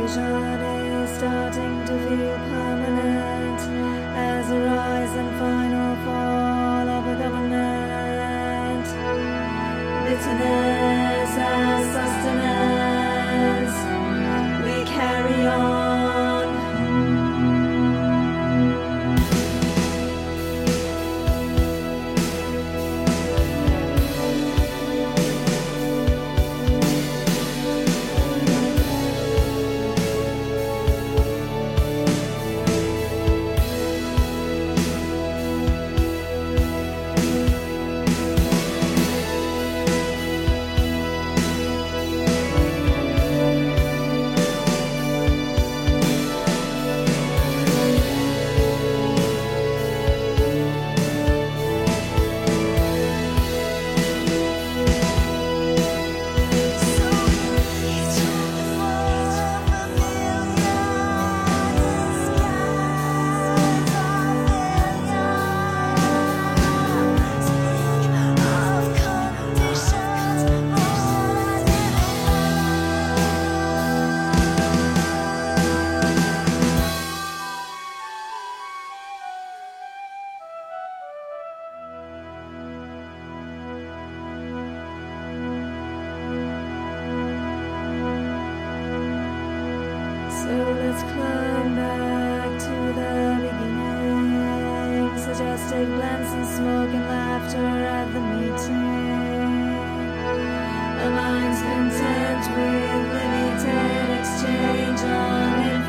vision is starting to feel permanent as the rise and final fall of a government. Bitterness as sustenance, we carry on. So let's climb back to the beginning. Suggestive glance and smoke and laughter at the meeting. A mind's content with limited exchange on